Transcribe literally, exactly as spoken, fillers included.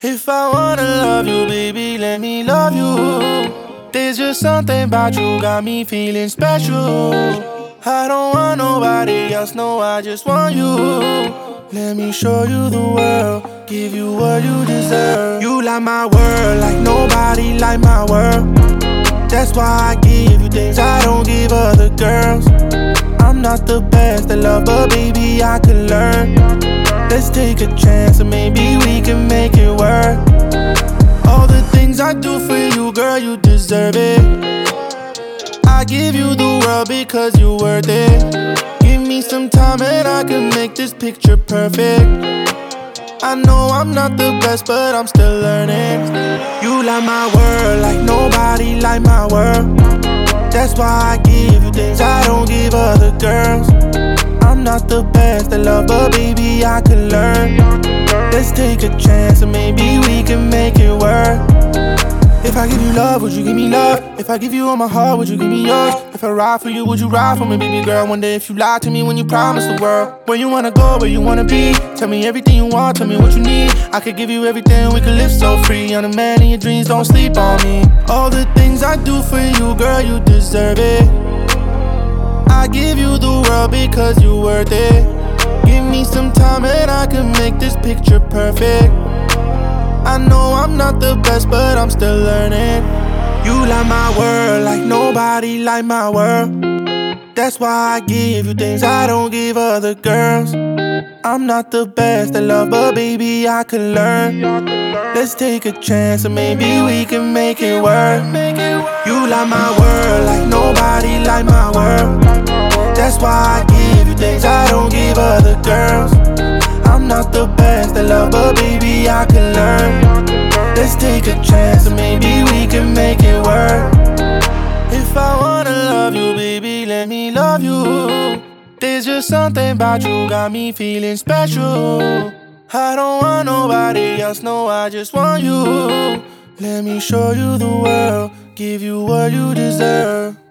If I wanna love you, baby, let me love you. There's just something about you, got me feeling special. I don't want nobody else, no, I just want you. Let me show you the world, give you what you deserve. You like my world, like nobody like my world. That's why I give you things I don't give other girls. I'm not the best at love, but baby, I can learn. Let's take a chance and maybe we can make it work. All the things I do for you, girl, you deserve it. I give you the world because you're worth it. Give me some time and I can make this picture perfect. I know I'm not the best, but I'm still learning. You like my world, like nobody like my world. That's why I give you things I don't give other girls. I'm not the best at love, but baby, I can learn. Let's take a chance and maybe we can make it work. If I give you love, would you give me love? If I give you all my heart, would you give me yours? If I ride for you, would you ride for me, baby girl? Wonder if you lied to me when you promised the world. Where you wanna go, where you wanna be? Tell me everything you want, tell me what you need. I could give you everything, we could live so free. I'm the man in your dreams, don't sleep on me. All the things I do for you, girl, you deserve it. I give you the world because you're worth it. Give me some time and I can make this picture perfect. I know I'm not the best, but I'm still learning. You like my world, like nobody like my world. That's why I give you things I don't give other girls. I'm not the best at love, but baby, I can learn. Let's take a chance and maybe we can make it work. You like my world, like nobody like my world. That's why I give you things I don't give other girls. I'm not the best at love, but baby, I can learn. Let's take a chance and maybe we can make it work. If I wanna love you, baby, let me love you. There's just something about you, got me feeling special. I don't want nobody else, no, I just want you. Let me show you the world, give you what you deserve.